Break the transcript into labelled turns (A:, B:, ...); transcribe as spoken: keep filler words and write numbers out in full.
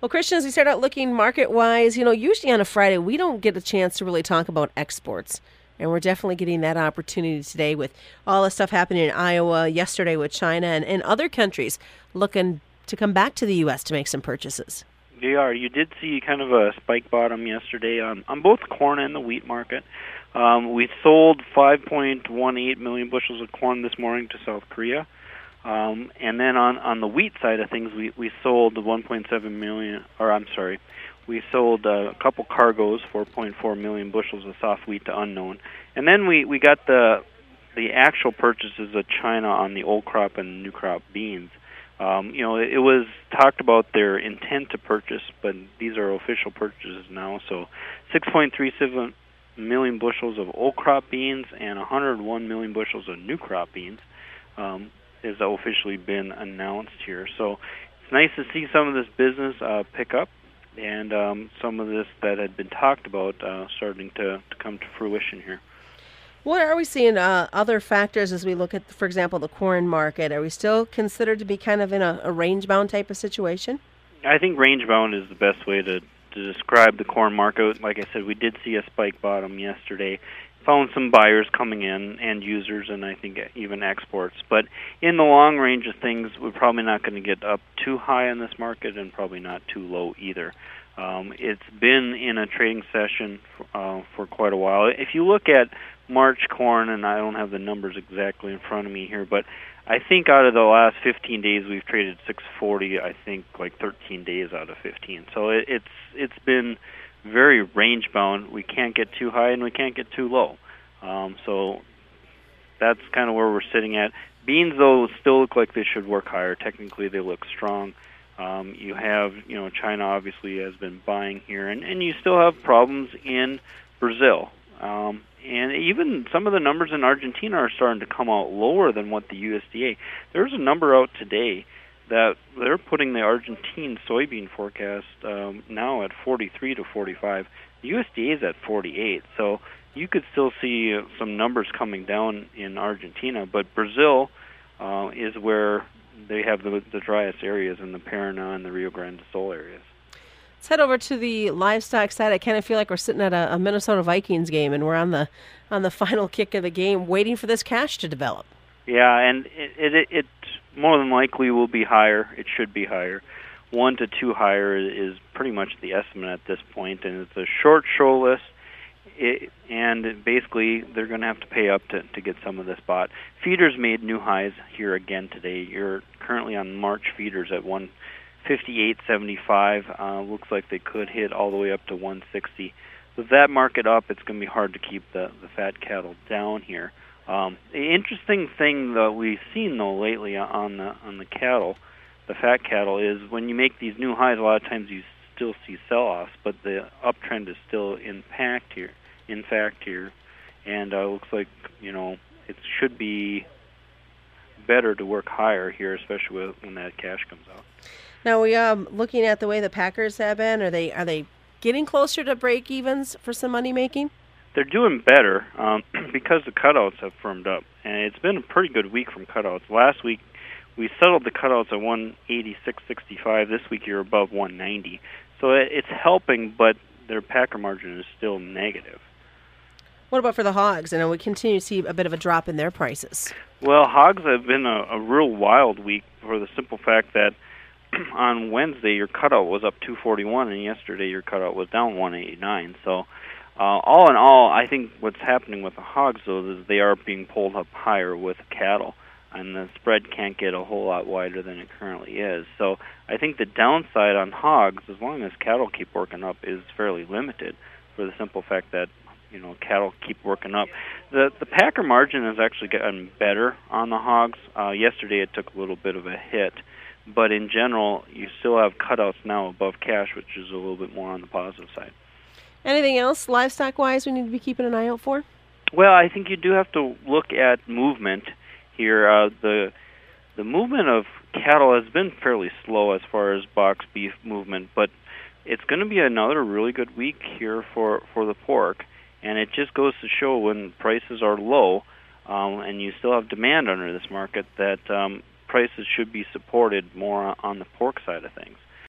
A: Well, Christian, as we start out looking market-wise, you know, usually on a Friday, we don't get a chance to really talk about exports. And we're definitely getting that opportunity today with all the stuff happening in Iowa, yesterday with China, and, and other countries looking to come back to the U S to make some purchases.
B: They are. You did see kind of a spike bottom yesterday on, on both corn and the wheat market. Um, we sold five point one eight million bushels of corn this morning to South Korea. Um, and then on, on the wheat side of things, we, we sold the one point seven million, or I'm sorry, we sold uh, a couple cargoes, four point four million bushels of soft wheat to unknown. And then we, we got the the actual purchases of China on the old crop and new crop beans. Um, you know, it, it was talked about their intent to purchase, but these are official purchases now. So six point three seven million bushels of old crop beans and one hundred one million bushels of new crop beans. Um, has officially been announced here. So it's nice to see some of this business uh, pick up and um, some of this that had been talked about uh, starting to, to come to fruition here.
A: What are we seeing uh, other factors as we look at, for example, the corn market? Are we still considered to be kind of in a, a range-bound type of situation?
B: I think range-bound is the best way to, to describe the corn market. Like I said, we did see a spike bottom yesterday. Found some buyers coming in, and users, and I think even exports. But in the long range of things, we're probably not going to get up too high in this market and probably not too low either. Um, it's been in a trading session uh, for quite a while. If you look at March corn, and I don't have the numbers exactly in front of me here, but I think out of the last fifteen days, we've traded six forty, I think like thirteen days out of fifteen. So it, it's it's been very range bound. We can't get too high and we can't get too low. Um, so that's kind of where we're sitting at. Beans, though, still look like they should work higher. Technically, they look strong. Um, you have, you know, China obviously has been buying here, and, and you still have problems in Brazil. Um, and even some of the numbers in Argentina are starting to come out lower than what the U S D A. There's a number out today that they're putting the Argentine soybean forecast um, now at forty-three to forty-five. The U S D A is at forty-eight, so you could still see uh, some numbers coming down in Argentina, but Brazil uh, is where they have the, the driest areas in the Paraná and the Rio Grande do Sul areas.
A: Let's head over to the livestock side. I kind of feel like we're sitting at a, a Minnesota Vikings game, and we're on the on the final kick of the game, waiting for this cash to develop.
B: Yeah, and it, it, it more than likely will be higher. It should be higher. One to two higher is pretty much the estimate at this point, and it's a short show list. It, and basically, they're going to have to pay up to, to get some of this bought. Feeders made new highs here again today. You're currently on March feeders at one fifty-eight seventy-five. Uh, looks like they could hit all the way up to one sixty. With that market up, it's going to be hard to keep the, the fat cattle down here. Um, the interesting thing that we've seen, though, lately on the on the cattle, the fat cattle, is when you make these new highs, a lot of times you still see sell-offs, but the uptrend is still in fact here. In fact, here, and uh, looks like you know it should be better to work higher here, especially when that cash comes out.
A: Now, we um looking at the way the Packers have been. Are they are they getting closer to break evens for some money making?
B: They're doing better um, because the cutouts have firmed up, and it's been a pretty good week from cutouts. Last week we settled the cutouts at one eighty-six sixty-five. This week you're above one ninety, so it, it's helping, but their Packer margin is still negative.
A: What about for the hogs? I know we continue to see a bit of a drop in their prices.
B: Well, hogs have been a, a real wild week for the simple fact that on Wednesday your cutout was up two forty-one, and yesterday your cutout was down one eighty-nine. So uh, all in all, I think what's happening with the hogs, though, is they are being pulled up higher with cattle, and the spread can't get a whole lot wider than it currently is. So I think the downside on hogs, as long as cattle keep working up, is fairly limited for the simple fact that you know, cattle keep working up. The the Packer margin has actually gotten better on the hogs. Uh, yesterday it took a little bit of a hit, but in general, you still have cutouts now above cash, which is a little bit more on the positive side.
A: Anything else livestock-wise we need to be keeping an eye out for?
B: Well, I think you do have to look at movement here. Uh, the the movement of cattle has been fairly slow as far as box beef movement, but it's going to be another really good week here for, for the pork. And it just goes to show when prices are low um, and you still have demand under this market that um, prices should be supported more on the pork side of things.